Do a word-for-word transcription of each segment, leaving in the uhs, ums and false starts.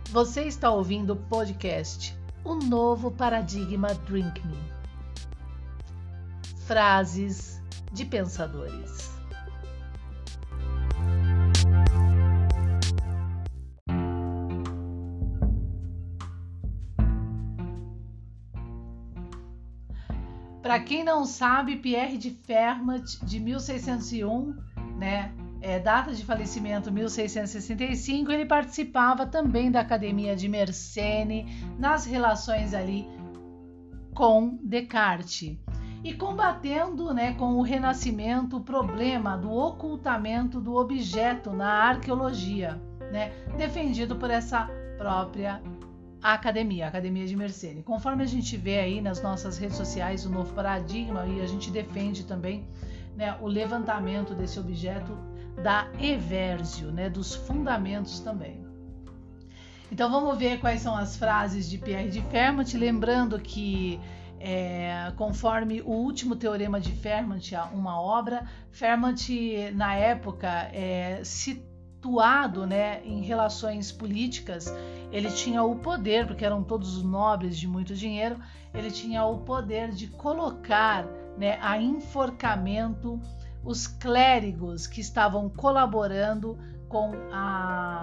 Você está ouvindo o podcast O Novo Paradigma Drink Me. Frases de pensadores. Para quem não sabe, Pierre de Fermat, de mil seiscentos e um, né? É, data de falecimento mil seiscentos e sessenta e cinco, ele participava também da Academia de Mersenne nas relações ali com Descartes e combatendo, né, com o Renascimento o problema do ocultamento do objeto na arqueologia, né, defendido por essa própria academia, a Academia de Mersenne. Conforme a gente vê aí nas nossas redes sociais o Novo Paradigma, e a gente defende também, né, o levantamento desse objeto da Eversio, né, dos fundamentos também. Então vamos ver quais são as frases de Pierre de Fermat, lembrando que é, conforme o último teorema de Fermat, uma obra, Fermat na época é, situado, né, em relações políticas, ele tinha o poder, porque eram todos nobres de muito dinheiro, ele tinha o poder de colocar, né, a enforcamento os clérigos que estavam colaborando com a,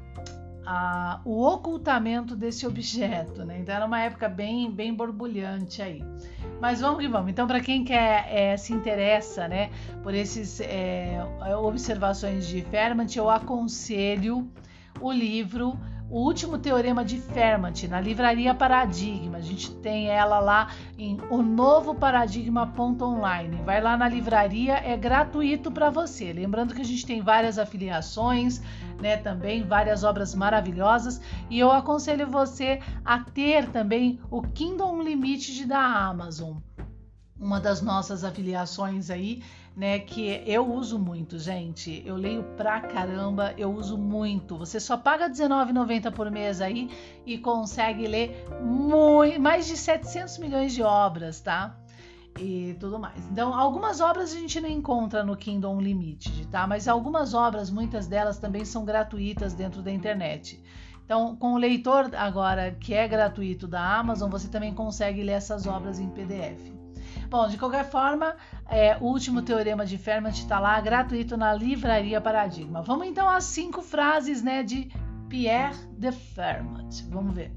a, o ocultamento desse objeto, né? Então era uma época bem, bem borbulhante aí. Mas vamos que vamos. Então, para quem quer é, se interessa, né, por essas é, observações de Fermat, eu aconselho o livro O Último Teorema de Fermat, na livraria Paradigma. A gente tem ela lá em o novo paradigma ponto online. Vai lá na livraria, é gratuito para você. Lembrando que a gente tem várias afiliações, né, também várias obras maravilhosas, e eu aconselho você a ter também o Kindle Unlimited da Amazon, uma das nossas afiliações aí, né, que eu uso muito, gente. Eu leio pra caramba, eu uso muito. Você só paga dezenove reais e noventa centavos por mês aí e consegue ler muito, mais de setecentos milhões de obras, tá? E tudo mais. Então, algumas obras a gente não encontra no Kindle Unlimited, tá? Mas algumas obras, muitas delas também são gratuitas dentro da internet. Então, com o leitor agora que é gratuito da Amazon, você também consegue ler essas obras em P D F. Bom, de qualquer forma, é, o Último Teorema de Fermat está lá, gratuito na livraria Paradigma. Vamos então às cinco frases, né, de Pierre de Fermat. Vamos ver.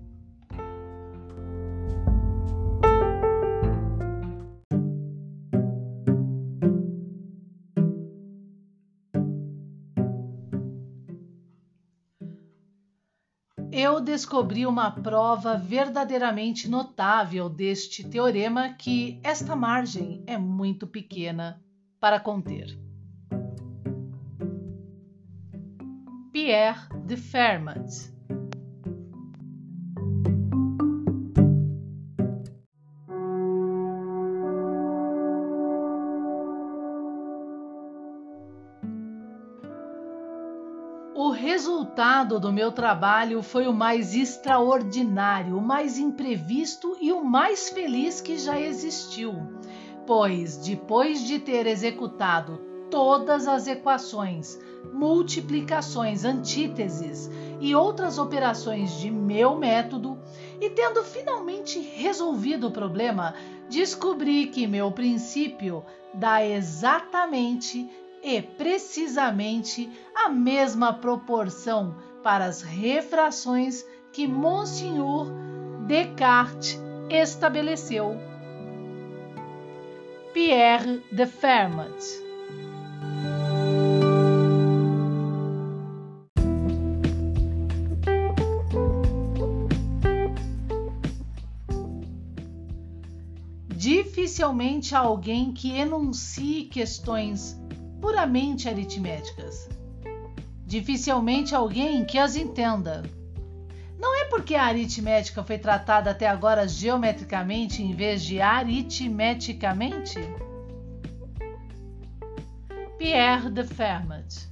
Eu descobri uma prova verdadeiramente notável deste teorema, que esta margem é muito pequena para conter. Pierre de Fermat. O resultado do meu trabalho foi o mais extraordinário, o mais imprevisto e o mais feliz que já existiu, pois, depois de ter executado todas as equações, multiplicações, antíteses e outras operações de meu método, e tendo finalmente resolvido o problema, descobri que meu princípio dá exatamente e precisamente a mesma proporção para as refrações que Monsieur Descartes estabeleceu. Pierre de Fermat. Dificilmente há alguém que enuncie questões puramente aritméticas. Dificilmente alguém que as entenda. Não é porque a aritmética foi tratada até agora geometricamente em vez de aritmeticamente? Pierre de Fermat.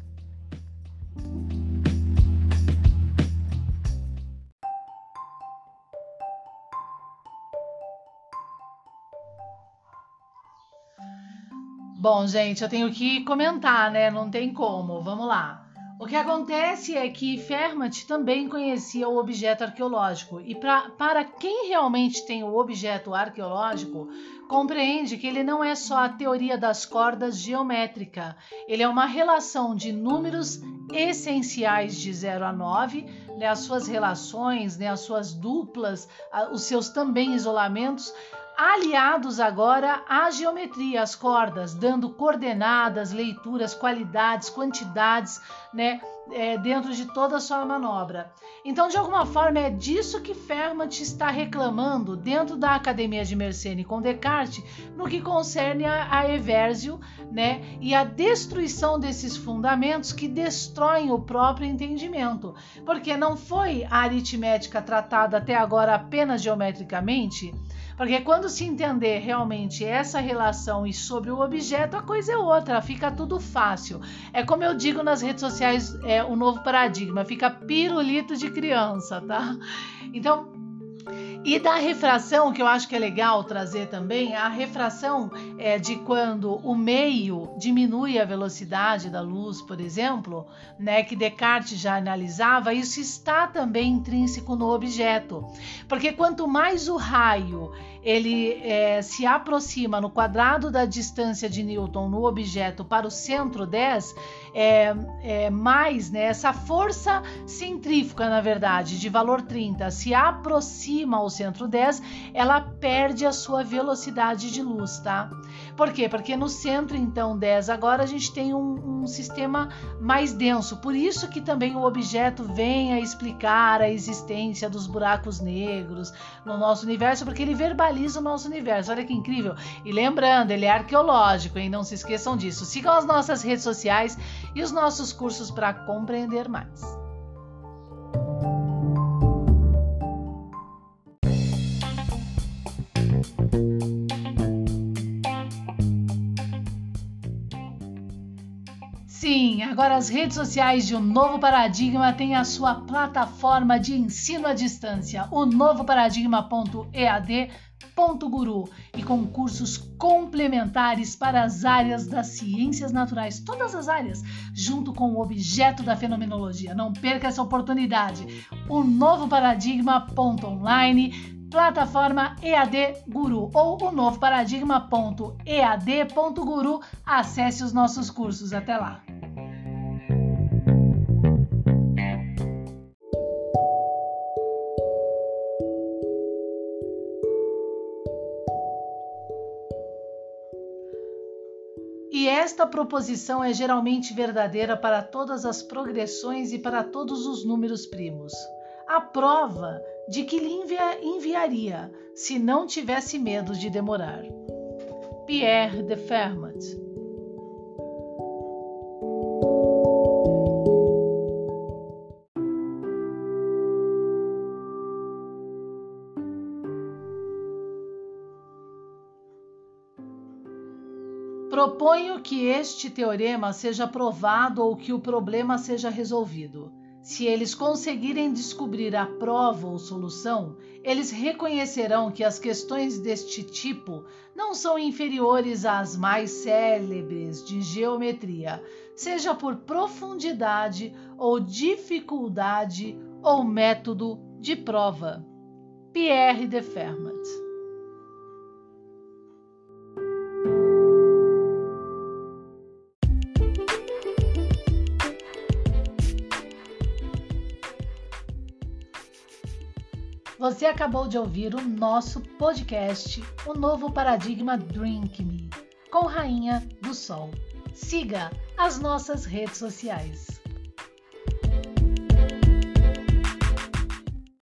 Bom, gente, eu tenho que comentar, né? Não tem como. Vamos lá. O que acontece é que Fermat também conhecia o objeto arqueológico e pra, para quem realmente tem o objeto arqueológico, compreende que ele não é só a teoria das cordas geométrica, ele é uma relação de números essenciais de zero a nove, né, as suas relações, né, as suas duplas, os seus também isolamentos, aliados agora à geometria, às cordas, dando coordenadas, leituras, qualidades, quantidades, né, é, dentro de toda a sua manobra. Então, de alguma forma, é disso que Fermat está reclamando dentro da Academia de Mersenne com Descartes, no que concerne a, a Eversio, né, e a destruição desses fundamentos que destroem o próprio entendimento. Porque não foi a aritmética tratada até agora apenas geometricamente. Porque quando se entender realmente essa relação e sobre o objeto, a coisa é outra, fica tudo fácil. É como eu digo nas redes sociais, é o novo paradigma, fica pirulito de criança, tá? Então, e da refração, que eu acho que é legal trazer também, a refração é de quando o meio diminui a velocidade da luz, por exemplo, né, que Descartes já analisava, isso está também intrínseco no objeto. Porque quanto mais o raio ele é, se aproxima no quadrado da distância de Newton no objeto para o centro dez, é, é mais, né, essa força centrífuga, na verdade, de valor trinta, se aproxima ao centro dez, ela perde a sua velocidade de luz, tá? Por quê? Porque no centro, então, dez, agora a gente tem um, um sistema mais denso. Por isso que também o objeto vem a explicar a existência dos buracos negros no nosso universo, porque ele verbaliza o nosso universo. Olha que incrível! E lembrando, ele é arqueológico, hein? Não se esqueçam disso. Sigam as nossas redes sociais e os nossos cursos para compreender mais. Sim, agora as redes sociais de O Novo Paradigma têm a sua plataforma de ensino à distância, o novo paradigma ponto e a d ponto guru, e com cursos complementares para as áreas das ciências naturais, todas as áreas, junto com o objeto da fenomenologia. Não perca essa oportunidade. O novo paradigma ponto online, plataforma E A D Guru, ou o novo paradigma ponto e a d ponto guru. Acesse os nossos cursos. Até lá! E esta proposição é geralmente verdadeira para todas as progressões e para todos os números primos. A prova de que lhe envia, enviaria, se não tivesse medo de demorar. Pierre de Fermat. Proponho que este teorema seja provado ou que o problema seja resolvido. Se eles conseguirem descobrir a prova ou solução, eles reconhecerão que as questões deste tipo não são inferiores às mais célebres de geometria, seja por profundidade ou dificuldade ou método de prova. Pierre de Fermat. Você acabou de ouvir o nosso podcast, O Novo Paradigma Drink Me, com Rainha do Sol. Siga as nossas redes sociais.